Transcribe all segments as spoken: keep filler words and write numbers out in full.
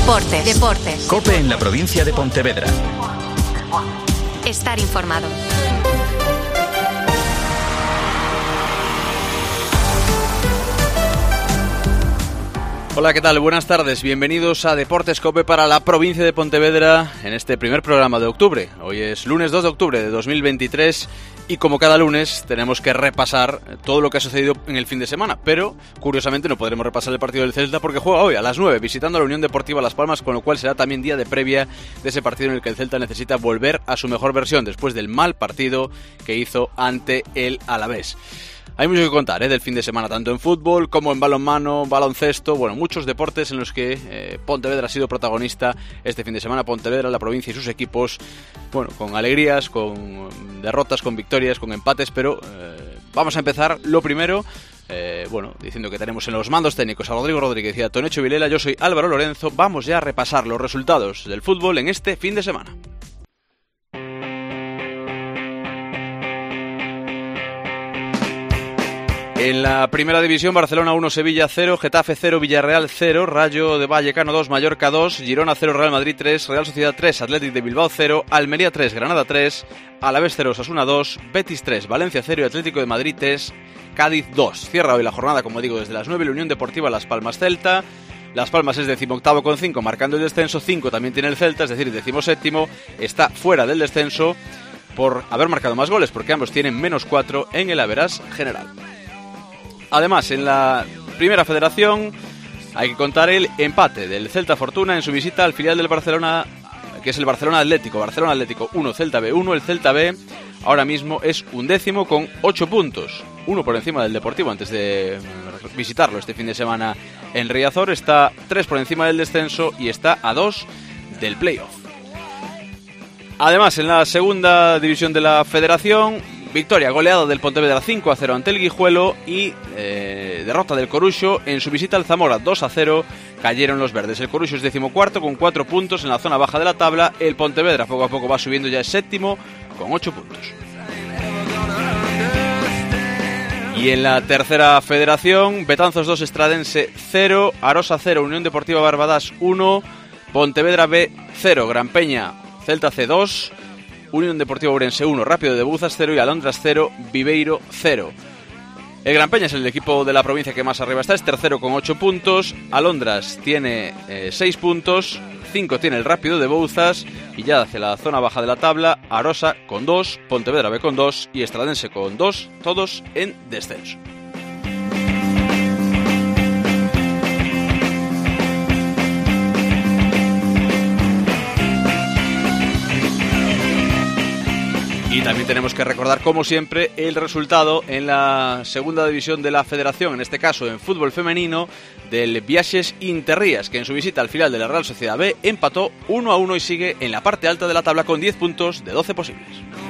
Deportes. Deportes. COPE en la provincia de Pontevedra. Estar informado. Hola, ¿qué tal? Buenas tardes. Bienvenidos a Deportes COPE para la provincia de Pontevedra en este primer programa de octubre. Hoy es lunes dos de octubre de dos mil veintitrés y como cada lunes tenemos que repasar todo lo que ha sucedido en el fin de semana. Pero, curiosamente, no podremos repasar el partido del Celta porque juega hoy a las nueve visitando a la Unión Deportiva Las Palmas, con lo cual será también día de previa de ese partido en el que el Celta necesita volver a su mejor versión después del mal partido que hizo ante el Alavés. Hay mucho que contar ¿eh? del fin de semana, tanto en fútbol como en balonmano, baloncesto, bueno, muchos deportes en los que eh, Pontevedra ha sido protagonista este fin de semana. Pontevedra, la provincia y sus equipos, bueno, con alegrías, con derrotas, con victorias, con empates, pero eh, vamos a empezar lo primero, eh, bueno, diciendo que tenemos en los mandos técnicos a Rodrigo Rodríguez y a Tonecho Vilela. Yo soy Álvaro Lorenzo. Vamos ya a repasar los resultados del fútbol en este fin de semana. En la primera división, Barcelona uno, Sevilla cero, Getafe cero, Villarreal cero, Rayo de Vallecano dos, Mallorca dos, Girona cero, Real Madrid tres, Real Sociedad tres, Athletic de Bilbao cero, Almería tres, Granada tres, Alavés cero, Osasuna dos, Betis tres, Valencia cero y Atlético de Madrid tres, Cádiz dos. Cierra hoy la jornada, como digo, desde las nueve, la Unión Deportiva Las Palmas Celta. Las Palmas es decimoctavo con cinco, marcando el descenso. cinco también tiene el Celta, es decir, decimoséptimo, está fuera del descenso por haber marcado más goles, porque ambos tienen menos cuatro en el average general. Además, en la primera federación hay que contar el empate del Celta Fortuna en su visita al filial del Barcelona, que es el Barcelona Atlético. Barcelona Atlético uno, Celta B uno. El Celta B ahora mismo es undécimo con ocho puntos, uno por encima del Deportivo antes de visitarlo este fin de semana en Riazor. Está tres por encima del descenso y está a dos del playoff. Además, en la segunda división de la federación, victoria goleada del Pontevedra cinco a cero ante el Guijuelo y eh, derrota del Coruxo en su visita al Zamora dos a cero. Cayeron los verdes. El Coruxo es decimocuarto con cuatro puntos en la zona baja de la tabla. El Pontevedra poco a poco va subiendo, ya es séptimo con ocho puntos. Y en la tercera federación, Betanzos dos, Estradense cero, Arosa cero, Unión Deportiva Barbadas uno, Pontevedra B cero, Gran Peña Celta C dos, Unión Deportiva Ourense uno, Rápido de Bouzas cero y Alondras cero, Viveiro cero. El Gran Peña es el equipo de la provincia que más arriba está, es tercero con ocho puntos. Alondras tiene eh, seis puntos, cinco tiene el Rápido de Bouzas y ya hacia la zona baja de la tabla, Arosa con dos, Pontevedra B con dos y Estradense con dos, todos en descenso. Y también tenemos que recordar, como siempre, el resultado en la segunda división de la federación, en este caso en fútbol femenino, del Viaxes Interrías, que en su visita al filial de la Real Sociedad B empató uno a uno y sigue en la parte alta de la tabla con diez puntos de doce posibles.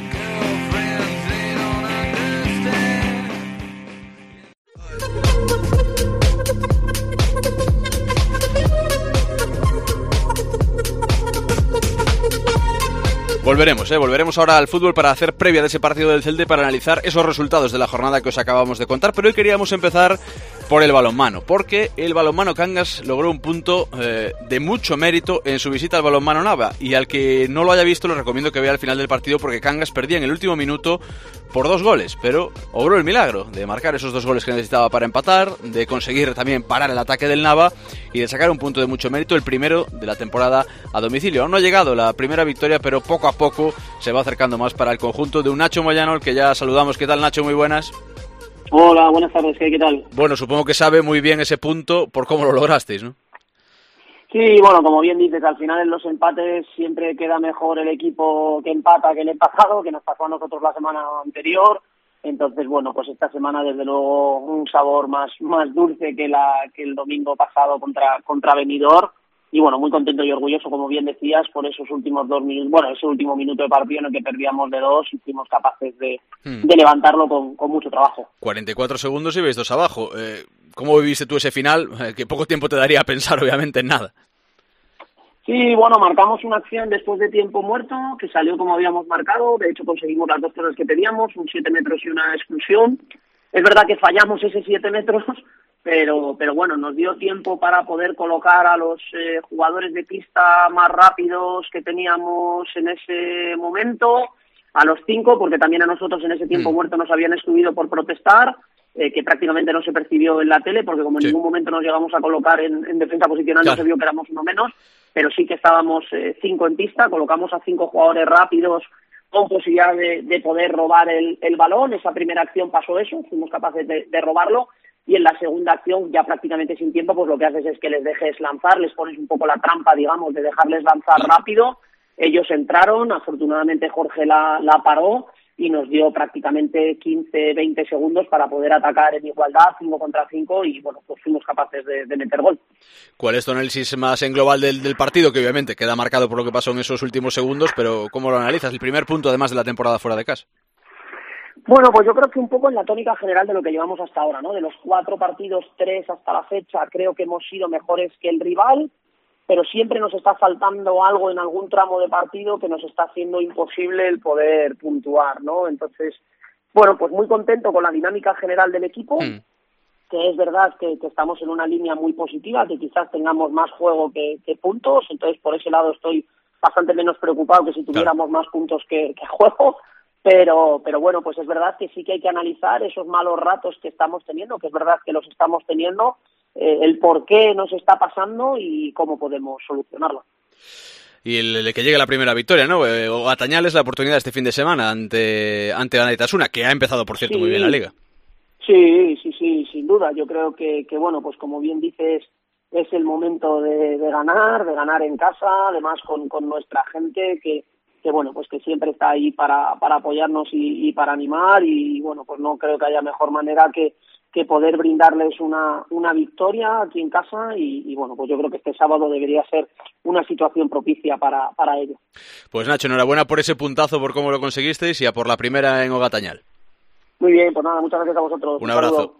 Volveremos, ¿eh? Volveremos ahora al fútbol para hacer previa de ese partido del Celta y para analizar esos resultados de la jornada que os acabamos de contar. Pero hoy queríamos empezar por el balonmano, porque el balonmano Cangas logró un punto eh, de mucho mérito en su visita al balonmano Nava. Y al que no lo haya visto, le recomiendo que vea el final del partido, porque Cangas perdía en el último minuto por dos goles, pero obró el milagro de marcar esos dos goles que necesitaba para empatar, de conseguir también parar el ataque del Nava y de sacar un punto de mucho mérito, el primero de la temporada a domicilio. Aún no ha llegado la primera victoria, pero poco a poco se va acercando más para el conjunto de un Nacho Moyano, al que ya saludamos. ¿Qué tal, Nacho? Muy buenas. Hola, buenas tardes, ¿qué tal? Bueno, supongo que sabe muy bien ese punto por cómo lo lograsteis, ¿no? Sí, bueno, como bien dices, al final en los empates siempre queda mejor el equipo que empata que el empatado, que nos pasó a nosotros la semana anterior. Entonces, bueno, pues esta semana desde luego un sabor más más dulce que la que el domingo pasado contra contra Benidorm. Y bueno, muy contento y orgulloso, como bien decías, por esos últimos dos minutos, bueno, ese último minuto de partido en el que perdíamos de dos y fuimos capaces de, hmm. de levantarlo con, con mucho trabajo. cuarenta y cuatro segundos y veis dos abajo. Eh, ¿Cómo viviste tú ese final? Eh, que poco tiempo te daría a pensar, obviamente, en nada. Sí, bueno, marcamos una acción después de tiempo muerto, que salió como habíamos marcado. De hecho, conseguimos las dos cosas que pedíamos, un siete metros y una expulsión. Es verdad que fallamos ese siete metros, pero pero bueno, nos dio tiempo para poder colocar a los eh, jugadores de pista más rápidos que teníamos en ese momento, a los cinco, porque también a nosotros en ese tiempo mm. muerto nos habían excluido por protestar, eh, que prácticamente no se percibió en la tele, porque como en sí. ningún momento nos llegamos a colocar en, en defensa posicional, claro. no se vio que éramos uno menos, pero sí que estábamos eh, cinco en pista, colocamos a cinco jugadores rápidos con posibilidad de, de poder robar el, el balón. Esa primera acción pasó eso, fuimos capaces de, de robarlo, y en la segunda acción, ya prácticamente sin tiempo, pues lo que haces es que les dejes lanzar, les pones un poco la trampa, digamos, de dejarles lanzar rápido. Ellos entraron, afortunadamente Jorge la, la paró y nos dio prácticamente quince, veinte segundos para poder atacar en igualdad, cinco contra cinco, y bueno, pues fuimos capaces de, de meter gol. ¿Cuál es tu análisis más en global del, del partido? Que obviamente queda marcado por lo que pasó en esos últimos segundos, pero ¿cómo lo analizas? El primer punto, además de la temporada fuera de casa. Bueno, pues yo creo que un poco en la tónica general de lo que llevamos hasta ahora, ¿no? De los cuatro partidos, tres hasta la fecha, creo que hemos sido mejores que el rival, pero siempre nos está faltando algo en algún tramo de partido que nos está haciendo imposible el poder puntuar, ¿no? Entonces, bueno, pues muy contento con la dinámica general del equipo, mm. que es verdad que, que estamos en una línea muy positiva, que quizás tengamos más juego que, que puntos, entonces por ese lado estoy bastante menos preocupado que si tuviéramos claro. más puntos que, que juego, pero pero bueno, pues es verdad que sí que hay que analizar esos malos ratos que estamos teniendo, que es verdad que los estamos teniendo, eh, el por qué nos está pasando y cómo podemos solucionarlo. Y el, el que llegue la primera victoria, ¿no? Eh, Ogatañal es la oportunidad este fin de semana ante ante Anaitasuna, que ha empezado, por cierto, sí. muy bien la liga. Sí, sí, sí, sin duda. Yo creo que, que bueno, pues como bien dices, es el momento de, de ganar, de ganar en casa, además con, con nuestra gente que, que bueno, pues que siempre está ahí para, para apoyarnos y, y para animar, y bueno, pues no creo que haya mejor manera que, que poder brindarles una, una victoria aquí en casa, y, y bueno, pues yo creo que este sábado debería ser una situación propicia para, para ello. Pues Nacho, enhorabuena por ese puntazo, por cómo lo conseguisteis, y a por la primera en Ogatañal. Muy bien, pues nada, muchas gracias a vosotros. Un abrazo. Saludo.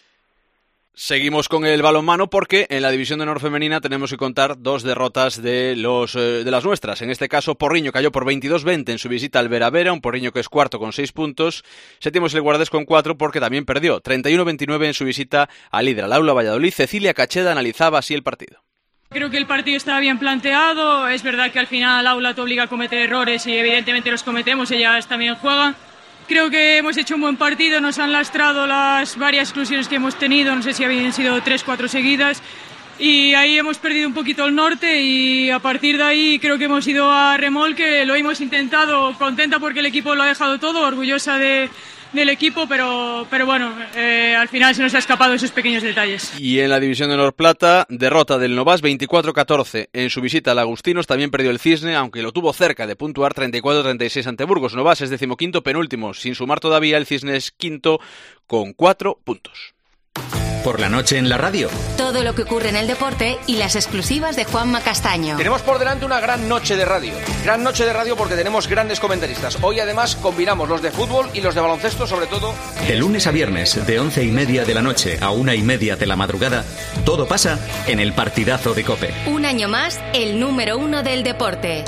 Seguimos con el balonmano porque en la división de honor femenina tenemos que contar dos derrotas de los eh, de las nuestras. En este caso, Porriño cayó por veintidós veinte en su visita al Vera Vera, un Porriño que es cuarto con seis puntos. Séptimo es el Guardés con cuatro porque también perdió treinta y uno veintinueve en su visita al líder, al Aula Valladolid. Cecilia Cacheda analizaba así el partido. Creo que el partido estaba bien planteado. Es verdad que al final el Aula te obliga a cometer errores y evidentemente los cometemos, ellas también juegan. Creo que hemos hecho un buen partido, nos han lastrado las varias exclusiones que hemos tenido, no sé si habían sido tres, cuatro seguidas, y ahí hemos perdido un poquito el norte, y a partir de ahí creo que hemos ido a remolque, lo hemos intentado, contenta porque el equipo lo ha dejado todo, orgullosa de, del equipo, pero, pero bueno, eh, al final se nos ha escapado esos pequeños detalles. Y en la división de honor plata, derrota del Novas veinticuatro catorce en su visita al Agustinos, también perdió el Cisne, aunque lo tuvo cerca de puntuar treinta y cuatro treinta y seis ante Burgos. Novas es decimoquinto penúltimo, sin sumar todavía, el Cisne es quinto con cuatro puntos. Por la noche en la radio. Todo lo que ocurre en el deporte y las exclusivas de Juanma Castaño. Tenemos por delante una gran noche de radio. Gran noche de radio porque tenemos grandes comentaristas. Hoy además combinamos los de fútbol y los de baloncesto, sobre todo. De lunes a viernes, de once y media de la noche a una y media de la madrugada, todo pasa en el partidazo de COPE. Un año más, el número uno del deporte.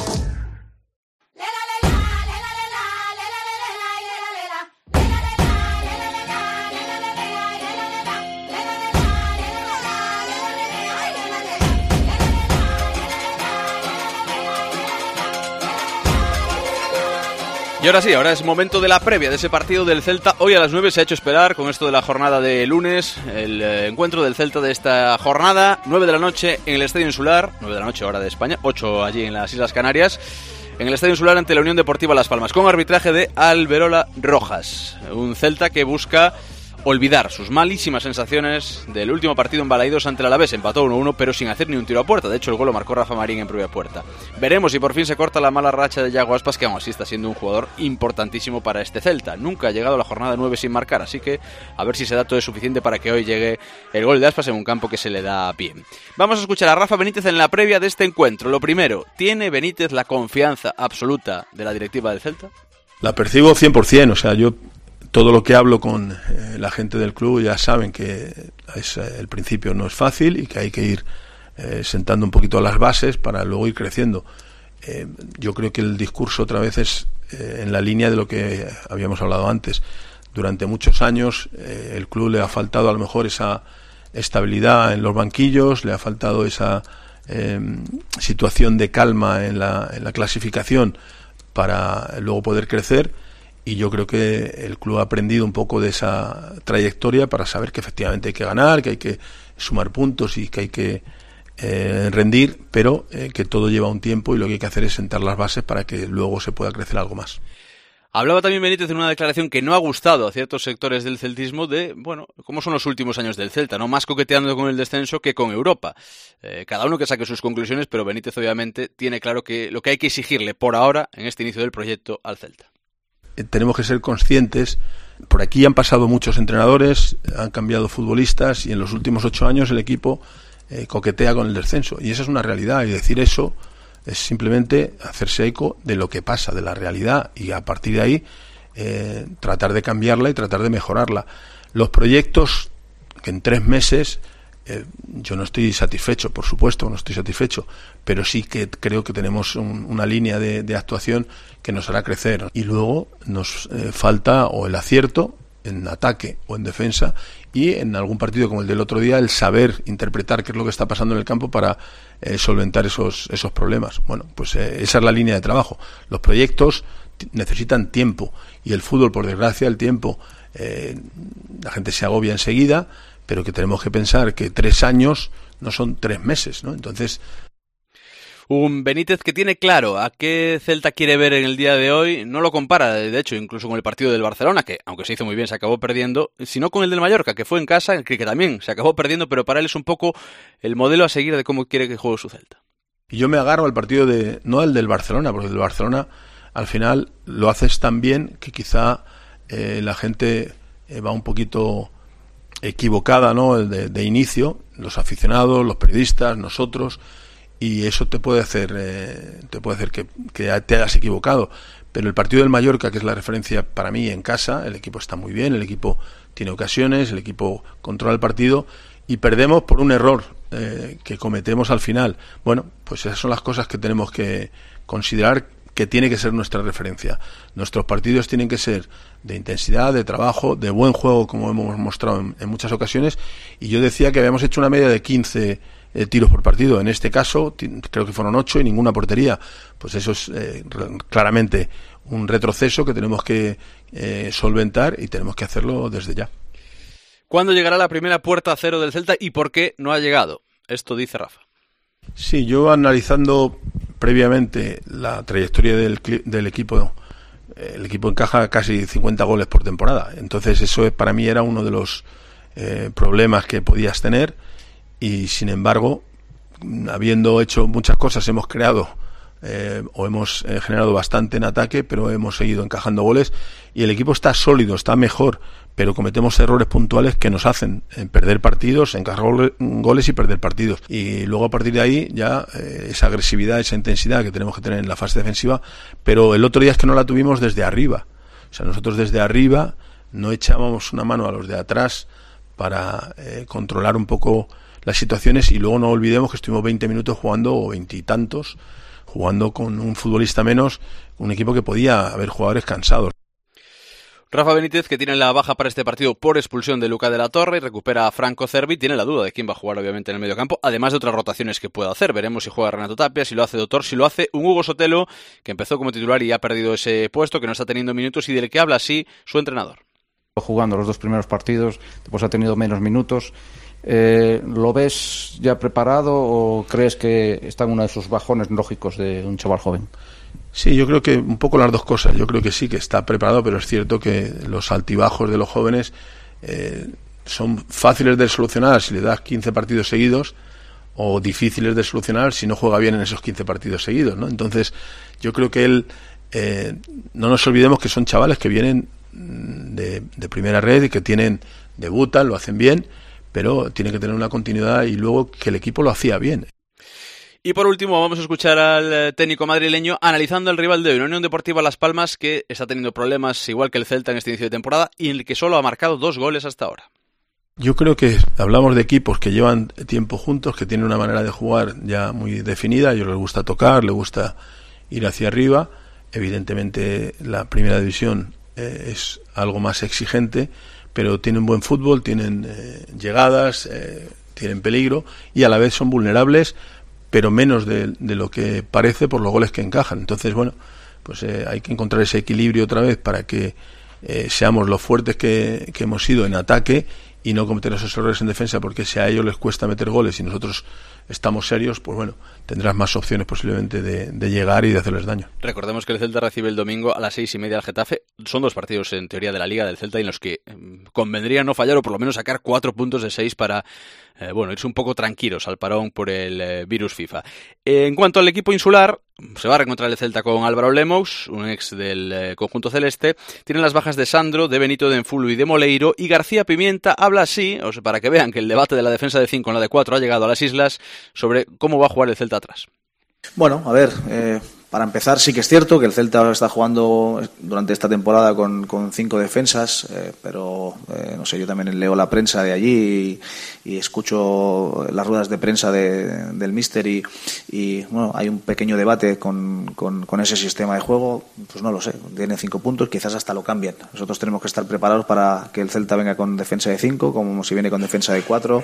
Y ahora sí, ahora es momento de la previa de ese partido del Celta. Hoy a las nueve se ha hecho esperar con esto de la jornada de lunes, el eh, encuentro del Celta de esta jornada, nueve de la noche en el Estadio Insular, nueve de la noche hora de España, ocho allí en las Islas Canarias, en el Estadio Insular ante la Unión Deportiva Las Palmas, con arbitraje de Alberola Rojas, un Celta que busca olvidar sus malísimas sensaciones del último partido en Balaidos ante el Alavés. Empató uno uno, pero sin hacer ni un tiro a puerta. De hecho, el gol lo marcó Rafa Marín en propia puerta. Veremos si por fin se corta la mala racha de Yago Aspas, que aún así está siendo un jugador importantísimo para este Celta. Nunca ha llegado a la jornada nueve sin marcar, así que a ver si ese dato es suficiente para que hoy llegue el gol de Aspas en un campo que se le da bien. Vamos a escuchar a Rafa Benítez en la previa de este encuentro. Lo primero, ¿tiene Benítez la confianza absoluta de la directiva del Celta? La percibo cien por ciento, o sea, yo... Todo lo que hablo con eh, la gente del club ya saben que es, eh, el principio no es fácil y que hay que ir eh, sentando un poquito las bases para luego ir creciendo. Eh, yo creo que el discurso otra vez es eh, en la línea de lo que habíamos hablado antes. Durante muchos años eh, el club le ha faltado a lo mejor esa, estabilidad en los banquillos, le ha faltado esa eh, situación de calma en la, en la clasificación para luego poder crecer, y yo creo que el club ha aprendido un poco de esa trayectoria para saber que efectivamente hay que ganar, que hay que sumar puntos y que hay que eh, rendir, pero eh, que todo lleva un tiempo y lo que hay que hacer es sentar las bases para que luego se pueda crecer algo más. Hablaba también Benítez en una declaración que no ha gustado a ciertos sectores del celtismo de, bueno, cómo son los últimos años del Celta, ¿no? Más coqueteando con el descenso que con Europa. Eh, cada uno que saque sus conclusiones, pero Benítez obviamente tiene claro que lo que hay que exigirle por ahora, en este inicio del proyecto, al Celta. Eh, tenemos que ser conscientes, por aquí han pasado muchos entrenadores, han cambiado futbolistas, y en los últimos ocho años el equipo eh, coquetea con el descenso, y esa es una realidad, y decir eso es simplemente hacerse eco de lo que pasa, de la realidad, y a partir de ahí eh, tratar de cambiarla y tratar de mejorarla. Los proyectos que en tres meses, eh, yo no estoy satisfecho, por supuesto, no estoy satisfecho, pero sí que creo que tenemos un, una línea de, de actuación que nos hará crecer. Y luego nos eh, falta o el acierto en ataque o en defensa, y en algún partido como el del otro día el saber interpretar qué es lo que está pasando en el campo para eh, solventar esos esos problemas. Bueno, pues eh, esa es la línea de trabajo. Los proyectos t- necesitan tiempo, y el fútbol, por desgracia, el tiempo, eh, la gente se agobia enseguida, pero que tenemos que pensar que tres años no son tres meses, ¿no? Entonces, un Benítez que tiene claro a qué Celta quiere ver en el día de hoy, no lo compara, de hecho, incluso con el partido del Barcelona, que aunque se hizo muy bien, se acabó perdiendo, sino con el del Mallorca, que fue en casa, que, que también se acabó perdiendo, pero para él es un poco el modelo a seguir de cómo quiere que juegue su Celta. Y yo me agarro al partido de, no al del Barcelona, porque el del Barcelona al final lo haces tan bien que quizá eh, la gente eh, va un poquito equivocada, ¿no? De, de inicio, los aficionados, los periodistas, nosotros, y eso te puede hacer eh, te puede hacer que, que te hayas equivocado. Pero el partido del Mallorca, que es la referencia para mí en casa, el equipo está muy bien, el equipo tiene ocasiones, el equipo controla el partido, y perdemos por un error eh, que cometemos al final. Bueno, pues esas son las cosas que tenemos que considerar que tiene que ser nuestra referencia. Nuestros partidos tienen que ser de intensidad, de trabajo, de buen juego, como hemos mostrado en, en muchas ocasiones, y yo decía que habíamos hecho una media de quince eh, tiros por partido. En este caso t- creo que fueron ocho y ninguna portería. Pues eso es eh, re- claramente un retroceso que tenemos que eh, solventar, y tenemos que hacerlo desde ya. ¿Cuándo llegará la primera puerta a cero del Celta y por qué no ha llegado? Esto dice Rafa. Sí, yo analizando previamente la trayectoria del, del equipo, el equipo encaja casi cincuenta goles por temporada. Entonces eso para mí era uno de los eh, problemas que podías tener, y sin embargo, habiendo hecho muchas cosas, hemos creado eh, o hemos eh, generado bastante en ataque, pero hemos seguido encajando goles, y el equipo está sólido, está mejor, pero cometemos errores puntuales que nos hacen eh, perder partidos, encajar goles y perder partidos. Y luego a partir de ahí ya eh, esa agresividad, esa intensidad que tenemos que tener en la fase defensiva, pero el otro día es que no la tuvimos desde arriba. O sea, nosotros desde arriba no echábamos una mano a los de atrás para eh, controlar un poco las situaciones, y luego no olvidemos que estuvimos veinte minutos jugando, o veintitantos, jugando con un futbolista menos, un equipo que podía haber jugadores cansados. Rafa Benítez, que tiene la baja para este partido por expulsión de Luca de la Torre, y recupera a Franco Cervi, tiene la duda de quién va a jugar obviamente en el mediocampo, además de otras rotaciones que pueda hacer. Veremos si juega Renato Tapia, si lo hace Doctor, si lo hace un Hugo Sotelo, que empezó como titular y ha perdido ese puesto, que no está teniendo minutos, y del que habla así su entrenador. Jugando los dos primeros partidos, después ha tenido menos minutos. Eh, ¿Lo ves ya preparado o crees que está en uno de esos bajones lógicos de un chaval joven? Sí, yo creo que un poco las dos cosas. Yo creo que sí, que está preparado, pero es cierto que los altibajos de los jóvenes eh, son fáciles de solucionar si le das quince partidos seguidos, o difíciles de solucionar si no juega bien en esos quince partidos seguidos, ¿no? Entonces, yo creo que él, eh, no nos olvidemos que son chavales que vienen de, de primera red y que tienen, debutan, lo hacen bien, pero tiene que tener una continuidad, y luego que el equipo lo hacía bien. Y por último vamos a escuchar al técnico madrileño analizando el rival de hoy, una Unión Deportiva Las Palmas que está teniendo problemas igual que el Celta en este inicio de temporada, y en el que solo ha marcado dos goles hasta ahora. Yo creo que hablamos de equipos que llevan tiempo juntos, que tienen una manera de jugar ya muy definida. A ellos les gusta tocar, les gusta ir hacia arriba. Evidentemente la primera división eh, es algo más exigente, pero tienen buen fútbol, tienen eh, llegadas, eh, tienen peligro y a la vez son vulnerables, pero menos de, de lo que parece por los goles que encajan. Entonces, bueno, pues eh, hay que encontrar ese equilibrio otra vez para que eh, seamos los fuertes que, que hemos sido en ataque y no cometer esos errores en defensa, porque si a ellos les cuesta meter goles y nosotros estamos serios, pues bueno, tendrás más opciones posiblemente de, de llegar y de hacerles daño. Recordemos que el Celta recibe el domingo a las seis y media al Getafe. Son dos partidos en teoría de la Liga del Celta en los que convendría no fallar o por lo menos sacar cuatro puntos de seis para eh, bueno, irse un poco tranquilos al parón por el eh, virus FIFA. Eh, en cuanto al equipo insular, se va a reencontrar el Celta con Álvaro Lemos, un ex del eh, conjunto celeste. Tienen las bajas de Sandro, de Benito, de Enfulu y de Moleiro. Y García Pimienta habla así, o sea, para que vean que el debate de la defensa de cinco en la de cuatro ha llegado a las islas, sobre cómo va a jugar el Celta atrás. Bueno, a ver, eh, para empezar sí que es cierto que el Celta está jugando durante esta temporada con, con cinco defensas, eh, pero eh, no sé, yo también leo la prensa de allí y, y escucho las ruedas de prensa de, del míster y, y bueno, hay un pequeño debate con, con, con ese sistema de juego. Pues no lo sé, tienen cinco puntos, quizás hasta lo cambien. Nosotros tenemos que estar preparados para que el Celta venga con defensa de cinco, como si viene con defensa de cuatro.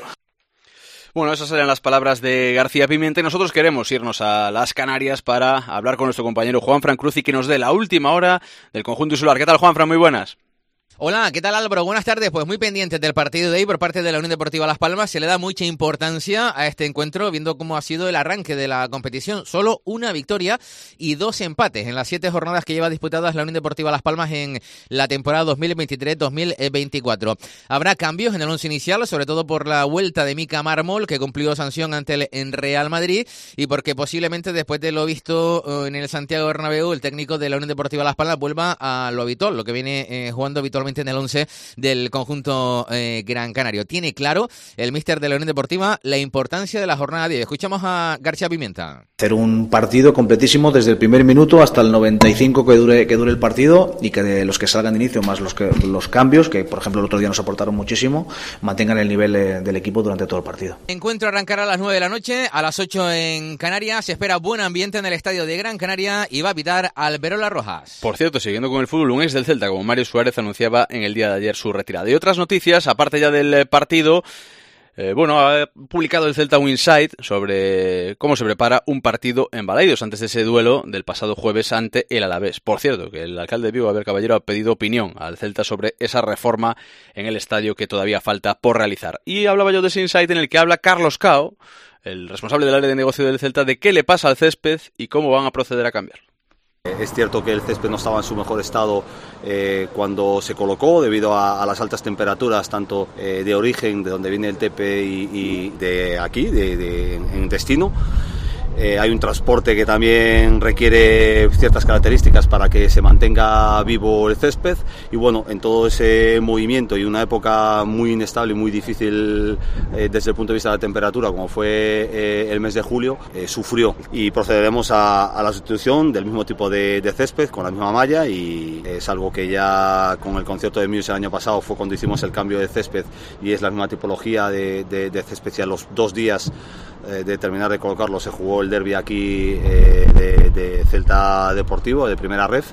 Bueno, esas eran las palabras de García Pimienta y nosotros queremos irnos a las Canarias para hablar con nuestro compañero Juanfran Cruz y que nos dé la última hora del conjunto insular. ¿Qué tal, Juanfran? Muy buenas. Hola, ¿qué tal, Álvaro? Buenas tardes. Pues muy pendientes del partido de hoy por parte de la Unión Deportiva Las Palmas. Se le da mucha importancia a este encuentro, viendo cómo ha sido el arranque de la competición. Solo una victoria y dos empates en las siete jornadas que lleva disputadas la Unión Deportiva Las Palmas en la temporada dos mil veintitrés dos mil veinticuatro. Habrá cambios en el once inicial, sobre todo por la vuelta de Mika Mármol, que cumplió sanción ante el en Real Madrid, y porque posiblemente después de lo visto en el Santiago Bernabéu, el técnico de la Unión Deportiva Las Palmas vuelva a lo habitual, lo que viene eh, jugando habitualmente en el once del conjunto eh, gran canario. Tiene claro el míster de la Unión Deportiva la importancia de la jornada diez. Escuchamos a García Pimienta. Hacer un partido completísimo desde el primer minuto hasta el noventa y cinco que dure que dure el partido, y que de los que salgan de inicio más los que los cambios, que por ejemplo el otro día nos aportaron muchísimo, mantengan el nivel eh, del equipo durante todo el partido. El encuentro arrancará a las nueve de la noche, a las ocho en Canarias. Se espera buen ambiente en el estadio de Gran Canaria y va a pitar Alberola Rojas. Por cierto, siguiendo con el fútbol, un ex del Celta como Mario Suárez anunciaba en el día de ayer su retirada. Y otras noticias, aparte ya del partido, eh, bueno, ha publicado el Celta un insight sobre cómo se prepara un partido en Balaidos antes de ese duelo del pasado jueves ante el Alavés. Por cierto, que el alcalde de Vigo, Abel Caballero, ha pedido opinión al Celta sobre esa reforma en el estadio que todavía falta por realizar. Y hablaba yo de ese insight en el que habla Carlos Cao, el responsable del área de negocio del Celta, de qué le pasa al césped y cómo van a proceder a cambiarlo. Es cierto que el césped no estaba en su mejor estado eh, cuando se colocó debido a, a las altas temperaturas, tanto eh, de origen, de donde viene el Tepe, y, y de aquí, de, de, en destino. Eh, hay un transporte que también requiere ciertas características para que se mantenga vivo el césped, y bueno, en todo ese movimiento y una época muy inestable y muy difícil eh, desde el punto de vista de la temperatura, como fue eh, el mes de julio, eh, sufrió, y procederemos a, a la sustitución del mismo tipo de, de césped con la misma malla, y es algo que ya con el concierto de Muse el año pasado fue cuando hicimos el cambio de césped, y es la misma tipología de, de, de césped. Y a los dos días eh, de terminar de colocarlo se jugó el derbi aquí eh, de, de Celta Deportivo, de primera ref,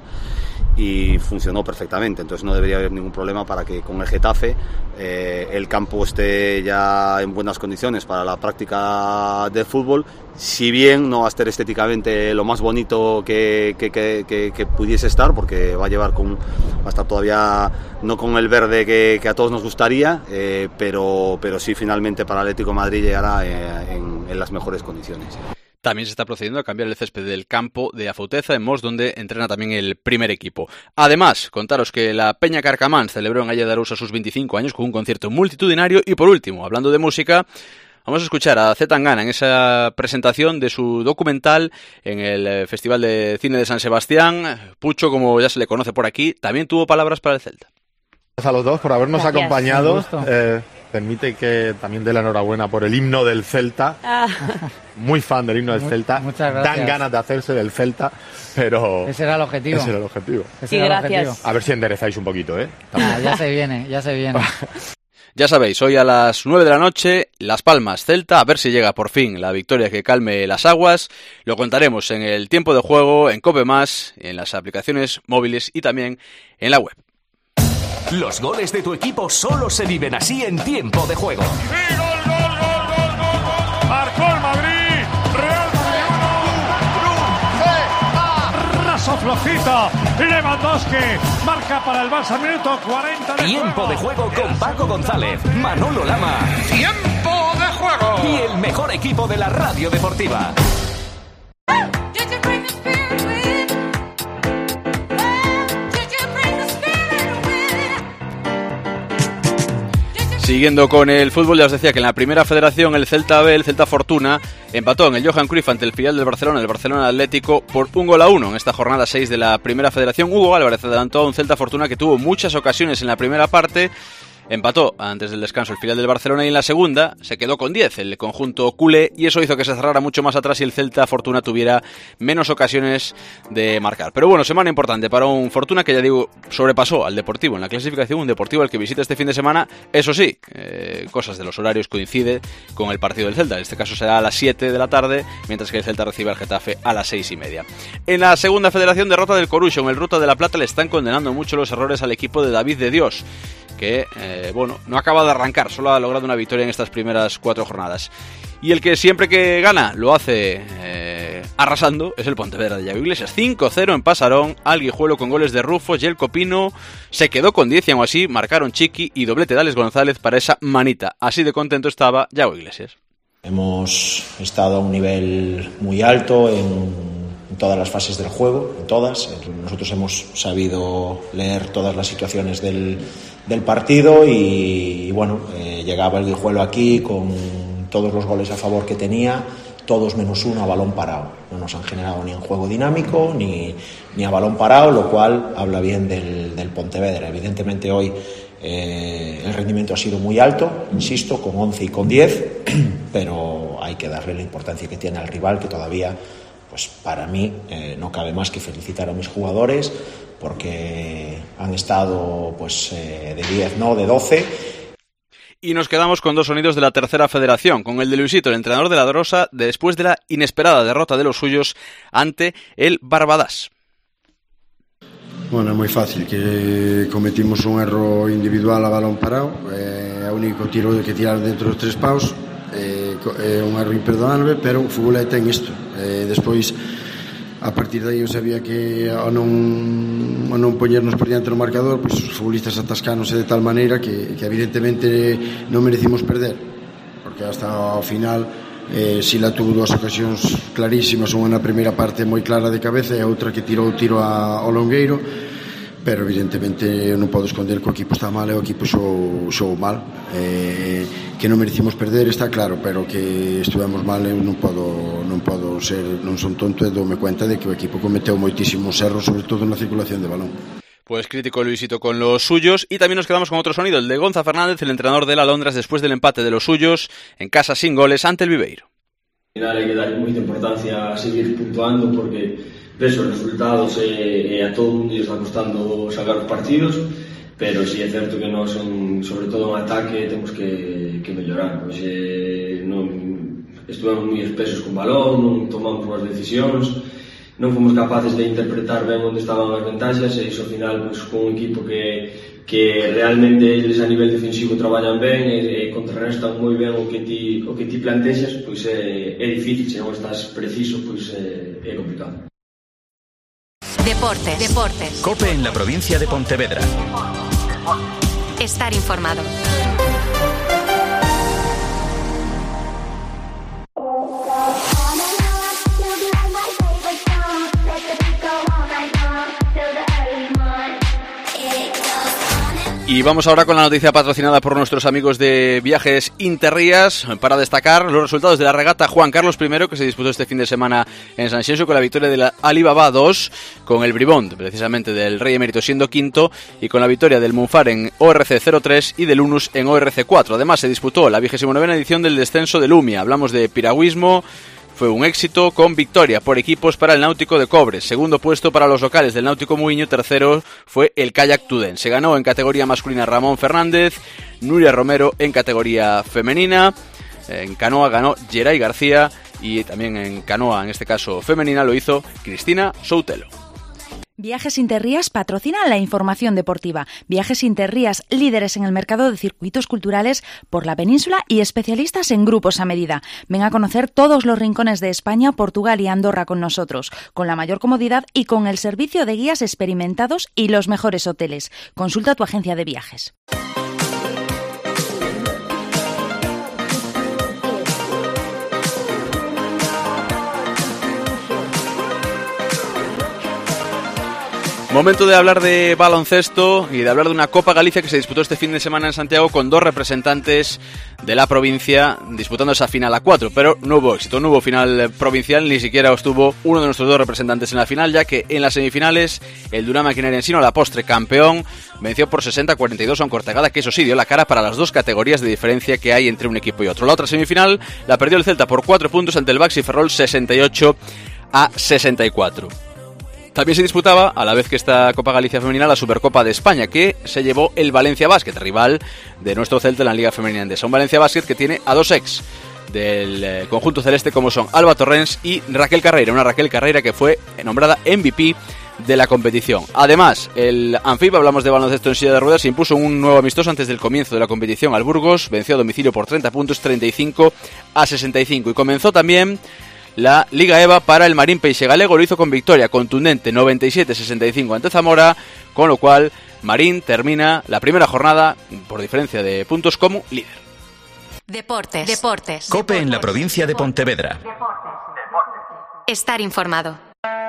y funcionó perfectamente. Entonces no debería haber ningún problema para que con el Getafe eh, el campo esté ya en buenas condiciones para la práctica del fútbol, si bien no va a estar estéticamente lo más bonito que, que, que, que, que pudiese estar, porque va a llevar con, va a estar todavía no con el verde que, que a todos nos gustaría, eh, pero, pero sí finalmente para el Atlético de Madrid llegará eh, en, en las mejores condiciones. También se está procediendo a cambiar el césped del campo de Afouteza, en Mos, donde entrena también el primer equipo. Además, contaros que la Peña Carcamán celebró en Haya de Arousa sus veinticinco años con un concierto multitudinario. Y por último, hablando de música, vamos a escuchar a Z Tangana en esa presentación de su documental en el Festival de Cine de San Sebastián. Pucho, como ya se le conoce por aquí, también tuvo palabras para el Celta. Gracias a los dos por habernos Gracias, acompañado. Eh, permite que también dé la enhorabuena por el himno del Celta. Ah. Muy fan del himno del Celta. Muchas gracias. Dan ganas de hacerse del Celta, pero ese era el objetivo. Ese era el objetivo. Ese era el objetivo. A ver si enderezáis un poquito, ¿eh? Ah, ya se viene, ya se viene. Ya sabéis, hoy a las nueve de la noche, Las Palmas Celta, a ver si llega por fin la victoria que calme las aguas. Lo contaremos en el tiempo de juego, en COPE más, en las aplicaciones móviles y también en la web. Los goles de tu equipo solo se viven así en Tiempo de Juego. ¡Sí, gol, gol, gol, gol, gol, gol! ¡Marcó el Madrid! ¡Real Madrid uno! ¡Raso flojito! ¡Lewandowski! Marca para el Barça, minuto cuarenta de Tiempo juego. de Juego con Paco González, Manolo Lama. ¡Tiempo de Juego! Y el mejor equipo de la radio deportiva. Siguiendo con el fútbol, ya os decía que en la primera federación el Celta B, el Celta Fortuna, empató en el Johan Cruyff ante el filial del Barcelona, el Barcelona Atlético, por un gol a uno en esta jornada seis de la primera federación. Hugo Álvarez adelantó a un Celta Fortuna que tuvo muchas ocasiones en la primera parte. Empató antes del descanso el filial del Barcelona y en la segunda se quedó con diez el conjunto culé y eso hizo que se cerrara mucho más atrás y el Celta Fortuna tuviera menos ocasiones de marcar. Pero bueno, semana importante para un Fortuna que ya digo sobrepasó al Deportivo en la clasificación, un Deportivo al que visita este fin de semana. Eso sí, eh, cosas de los horarios coincide con el partido del Celta, en este caso será a las siete de la tarde, mientras que el Celta recibe al Getafe a las seis y media. En la segunda federación, derrota del Corucho. En el Ruta de la Plata le están condenando mucho los errores al equipo de David de Dios, que, eh, bueno, no acaba de arrancar, solo ha logrado una victoria en estas primeras cuatro jornadas. Y el que siempre que gana lo hace eh, arrasando es el Pontevedra de Yago Iglesias. cinco cero en Pasarón, al Guijuelo con goles de Rufo, Yelko Pino se quedó con diez y aún así marcaron Chiqui y doblete de Alex González para esa manita. Así de contento estaba Yago Iglesias. Hemos estado a un nivel muy alto en en todas las fases del juego, en todas. Nosotros hemos sabido leer todas las situaciones del, del partido y, y bueno, eh, llegaba el Guijuelo aquí con todos los goles a favor que tenía, todos menos uno a balón parado. No nos han generado ni en juego dinámico ni, ni a balón parado, lo cual habla bien del, del Pontevedra. Evidentemente hoy eh, el rendimiento ha sido muy alto, insisto, con once y con diez, pero hay que darle la importancia que tiene al rival, que todavía, pues para mí eh, no cabe más que felicitar a mis jugadores porque han estado pues eh, de diez, no, de doce. Y nos quedamos con dos sonidos de la tercera federación, con el de Luisito, el entrenador de la Drosa, después de la inesperada derrota de los suyos ante el Barbadas. Bueno, é moi fácil, que cometimos un erro individual a balón parado, é o único tiro que tirar dentro dos tres paus, é un erro imperdonable, pero o fútbol ten isto. E despois, a partir de aí eu sabía que ao non, ao non poñernos por diante no marcador, pois os futbolistas atascáronse de tal maneira que, que evidentemente non merecimos perder, porque hasta ao final eh, Sila tuvo dúas ocasións clarísimas, unha na primeira parte moi clara de cabeza e a outra que tirou o tiro a, ao longueiro, pero evidentemente eu non podo esconder que o equipo está mal e o equipo xou, xou mal, eh, que non merecimos perder está claro, pero que estuvemos mal eu non podo, non podo ser, non son tonto e doume cuenta de que o equipo cometeu moitísimos erros, sobre todo na circulación de balón. Pues crítico Luisito con los suyos. Y también nos quedamos con otro sonido, el de Gonza Fernández, el entrenador del Alondras, después del empate de los suyos en casa sin goles ante el Viveiro. Al final hay que dar mucha importancia a seguir puntuando porque ves os resultados e, e a todo o mundo está costando sacar os partidos, pero si sí é certo que nós, en, sobre todo en ataque, temos que, que mellorar. Pois, eh, non, estuvemos moi espesos con balón, non tomamos boas decisións, non fomos capaces de interpretar ben onde estaban as ventaxas e iso ao final pues, con un equipo que, que realmente eles a nivel defensivo traballan ben e, e contrarrestan moi ben o que ti, o que ti plantexas, pois é, é difícil, se non estás preciso, pois é, é complicado. Deportes. Deportes. COPE en la provincia de Pontevedra. Estar informado. Y vamos ahora con la noticia patrocinada por nuestros amigos de Viajes Interrías para destacar los resultados de la regata Juan Carlos primero que se disputó este fin de semana en San Xenxo con la victoria de la Alibaba dos, con el Bribón precisamente del Rey Emérito siendo quinto y con la victoria del Munfar en O R C cero tres y del Unus en O R C cuatro. Además se disputó la vigésima novena edición del descenso de Lumia. Hablamos de piragüismo. Fue un éxito con victoria por equipos para el Náutico de Cobres, segundo puesto para los locales del Náutico Muiño, tercero fue el Kayak Tudén. Se ganó en categoría masculina Ramón Fernández, Nuria Romero en categoría femenina, en canoa ganó Geray García y también en canoa, en este caso femenina, lo hizo Cristina Soutelo. Viajes Interrías patrocinan la información deportiva. Viajes Interrías, líderes en el mercado de circuitos culturales por la península y especialistas en grupos a medida. Ven a conocer todos los rincones de España, Portugal y Andorra con nosotros, con la mayor comodidad y con el servicio de guías experimentados y los mejores hoteles. Consulta tu agencia de viajes. Momento de hablar de baloncesto y de hablar de una Copa Galicia que se disputó este fin de semana en Santiago con dos representantes de la provincia disputando esa final a cuatro, pero no hubo éxito, no hubo final provincial, ni siquiera estuvo uno de nuestros dos representantes en la final, ya que en las semifinales el Durán Maquinaria Ensino, la postre campeón, venció por sesenta a cuarenta y dos a un Cortegada, que eso sí dio la cara para las dos categorías de diferencia que hay entre un equipo y otro. La otra semifinal la perdió el Celta por cuatro puntos ante el Baxi Ferrol, sesenta y ocho a sesenta y cuatro. También se disputaba, a la vez que esta Copa Galicia Femenina, la Supercopa de España, que se llevó el Valencia Basket, rival de nuestro Celta en la Liga Femenina Endesa. Un Valencia Basket que tiene a dos ex del eh, conjunto celeste, como son Alba Torrens y Raquel Carreira. Una Raquel Carreira que fue nombrada M V P de la competición. Además, el Anfib, hablamos de baloncesto en silla de ruedas, se impuso un nuevo amistoso antes del comienzo de la competición al Burgos. Venció a domicilio por treinta puntos, treinta y cinco a sesenta y cinco. Y comenzó también la Liga EVA para el Marín Peixe Galego, lo hizo con victoria contundente noventa y siete a sesenta y cinco ante Zamora, con lo cual Marín termina la primera jornada por diferencia de puntos como líder. Deportes. Deportes. COPE en la provincia de Pontevedra. Estar informado.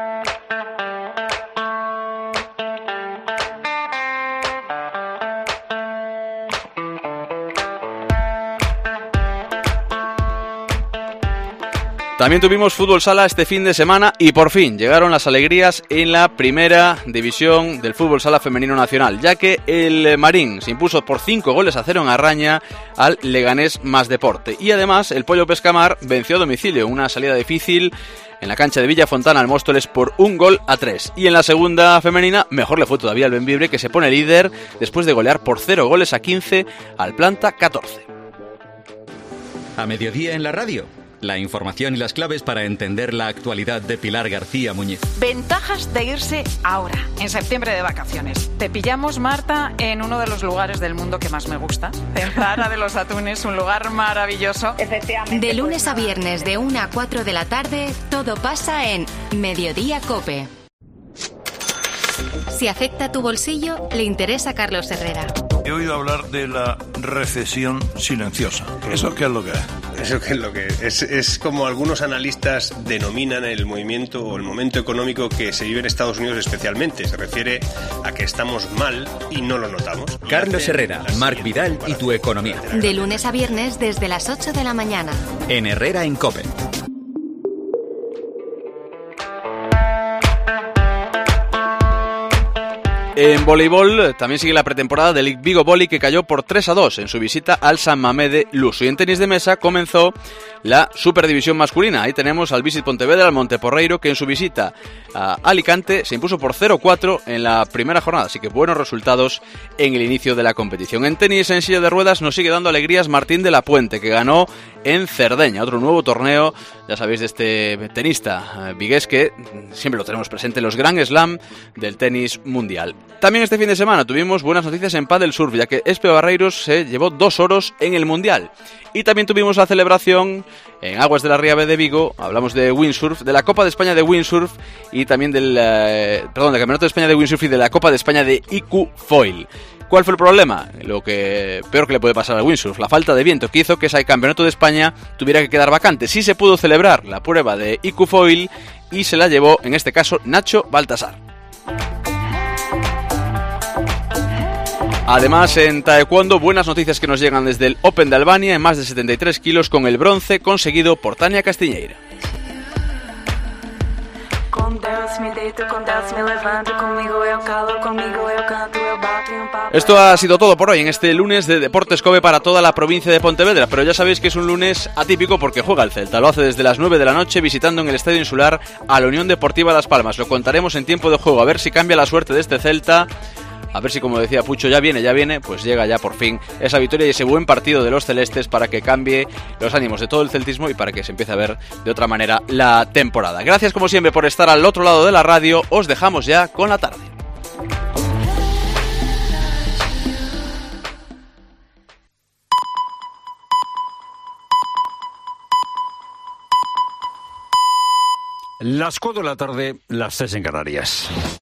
También tuvimos fútbol sala este fin de semana y por fin llegaron las alegrías en la primera división del fútbol sala femenino nacional, ya que el Marín se impuso por cinco goles a cero en Arraña al Leganés Más Deporte. Y además el Pollo Pescamar venció a domicilio, una salida difícil en la cancha de Villafontana al Móstoles por un gol a tres. Y en la segunda femenina mejor le fue todavía al Bembibre, que se pone líder después de golear por cero goles a quince al Planta catorce. A mediodía en la radio. La información y las claves para entender la actualidad de Pilar García Muñiz. Ventajas de irse ahora, en septiembre de vacaciones. Te pillamos, Marta, en uno de los lugares del mundo que más me gusta. En Zara de los Atunes, un lugar maravilloso. Efectivamente. De lunes a viernes, de una a cuatro de la tarde, todo pasa en Mediodía COPE. Si afecta tu bolsillo, le interesa a Carlos Herrera. He oído hablar de la recesión silenciosa. ¿Eso qué es lo que es? ¿Eso qué es lo que es? Es, es como algunos analistas denominan el movimiento o el momento económico que se vive en Estados Unidos especialmente. Se refiere a que estamos mal y no lo notamos. Carlos Herrera, Marc Vidal y tu economía. De lunes a viernes desde las ocho de la mañana. En Herrera en COPE. En voleibol también sigue la pretemporada del Vigo Volley, que cayó por tres a dos en su visita al San Mamés de Luso. Y en tenis de mesa comenzó la Superdivisión masculina. Ahí tenemos al Visit Pontevedra, al Monteporreiro, que en su visita a Alicante se impuso por cero cuatro en la primera jornada. Así que buenos resultados en el inicio de la competición. En tenis en silla de ruedas nos sigue dando alegrías Martín de la Puente, que ganó en Cerdeña, otro nuevo torneo, ya sabéis, de este tenista vigués que siempre lo tenemos presente en los Grand Slam del tenis mundial. También este fin de semana tuvimos buenas noticias en pádel surf, ya que Espe Barreiros se llevó dos oros en el mundial. Y también tuvimos la celebración en Aguas de la Ría B de Vigo, hablamos de windsurf, de la Copa de España de windsurf y también del, eh, perdón, del Campeonato de España de windsurf y de la Copa de España de I Q Foil. ¿Cuál fue el problema? Lo que peor que le puede pasar al windsurf, la falta de viento, que hizo que ese Campeonato de España tuviera que quedar vacante. Sí se pudo celebrar la prueba de I Q Foil y se la llevó, en este caso, Nacho Baltasar. Además, en taekwondo, buenas noticias que nos llegan desde el Open de Albania en más de setenta y tres kilos, con el bronce conseguido por Tania Castiñeira. Esto ha sido todo por hoy en este lunes de Deportes COPE para toda la provincia de Pontevedra, pero ya sabéis que es un lunes atípico porque juega el Celta. Lo hace desde las nueve de la noche visitando en el Estadio Insular a la Unión Deportiva Las Palmas. Lo contaremos en tiempo de juego, a ver si cambia la suerte de este Celta A ver si, como decía Pucho, ya viene, ya viene, pues llega ya por fin esa victoria y ese buen partido de los celestes para que cambie los ánimos de todo el celtismo y para que se empiece a ver de otra manera la temporada. Gracias como siempre por estar al otro lado de la radio. Os dejamos ya con la tarde. Las cuatro de la tarde, las tres en Canarias.